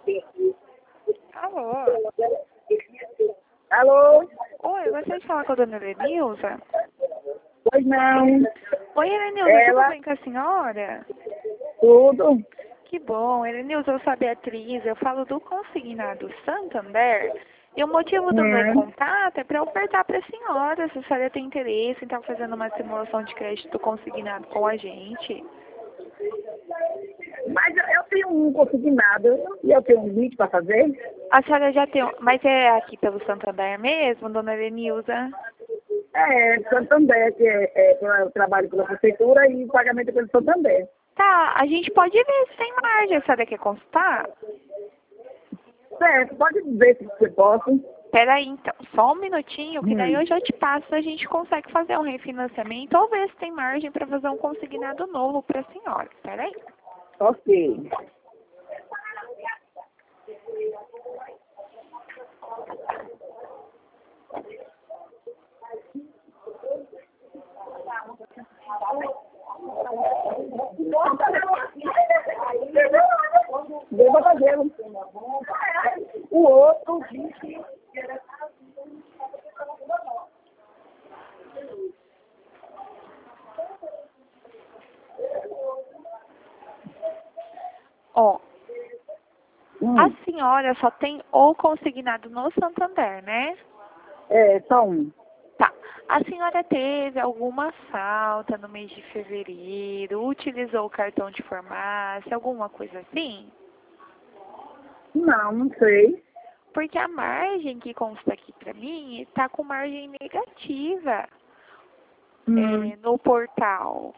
Alô? Alô? Oi, eu gostaria de falar com a dona Elenilza. Pois não. Oi, Elenilza, Ela? tudo bem com a senhora? Tudo? Que bom, Elenilza, eu sou a Beatriz, eu falo do Consignado Santander. E o motivo do meu Hum. contato é para ofertar para a senhora, se a senhora tem interesse em estar fazendo uma simulação de crédito consignado com a gente. Mas eu tenho um consignado e eu tenho um vídeo para fazer. A senhora já tem, mas é aqui pelo Santander mesmo, dona Elenilza? É, Santander, que eu trabalho pela prefeitura e o pagamento é pelo Santander. Tá, a gente pode ver se tem margem, a senhora quer consultar? Certo, pode dizer se você possa. Peraí, então, só um minutinho, que daí Hum. eu já te passo, a gente consegue fazer um refinanciamento ou ver se tem margem para fazer um consignado novo para a senhora. Peraí. Ok. Deu para fazer. O outro disse. Ó, a senhora só tem o consignado no Santander, né? É, só um. Tá. A senhora teve alguma falta no mês de fevereiro? Utilizou o cartão de farmácia? Alguma coisa assim? Não, não sei. Porque a margem que consta aqui para mim está com margem negativa no portal.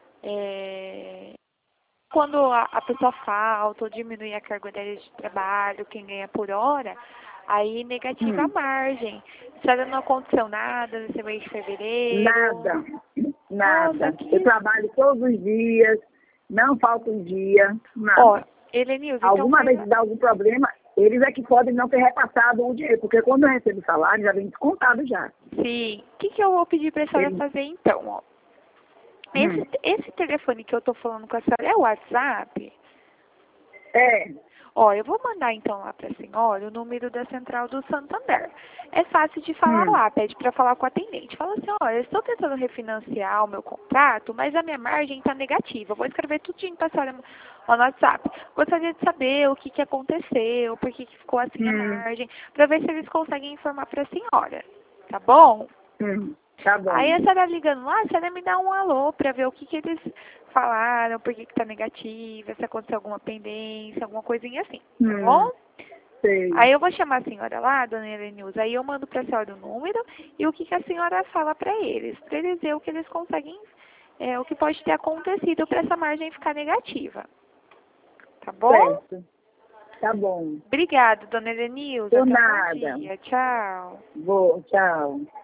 Quando a pessoa falta ou diminui a carga horária de trabalho, quem ganha por hora, aí negativa a margem. A senhora não aconteceu nada nesse mês de fevereiro? Nada. Nada. Nossa, Eu trabalho todos os dias, não falta um dia, nada. Ó, Helenilza, então Alguma vez dá algum problema, eles é que podem não ter repassado o dinheiro, porque quando eu recebo o salário, já vem descontado já. sim. O que eu vou pedir para a senhora fazer então, ó? Esse telefone que eu tô falando com a senhora é o WhatsApp? É. Ó, eu vou mandar então lá para a senhora o número da central do Santander. É fácil de falar lá, pede para falar com o atendente. Fala assim, olha, eu estou tentando refinanciar o meu contrato, mas a minha margem está negativa. Eu vou escrever tudinho para a senhora lá no WhatsApp. Gostaria de saber o que aconteceu, por que ficou assim a margem, para ver se eles conseguem informar para a senhora. Tá bom? Tá bom. Aí a senhora ligando lá, a senhora me dá um alô para ver o que eles falaram, por que tá negativa, se aconteceu alguma pendência, alguma coisinha assim, tá bom? Sei. Aí eu vou chamar a senhora lá, dona Elenilza, aí eu mando para a senhora o número e o que a senhora fala para eles ver o que eles conseguem, o que pode ter acontecido para essa margem ficar negativa. Tá bom? Certo. Tá bom. Obrigada, dona Elenilza. Por Até um nada. bom dia. Tchau. Vou, tchau.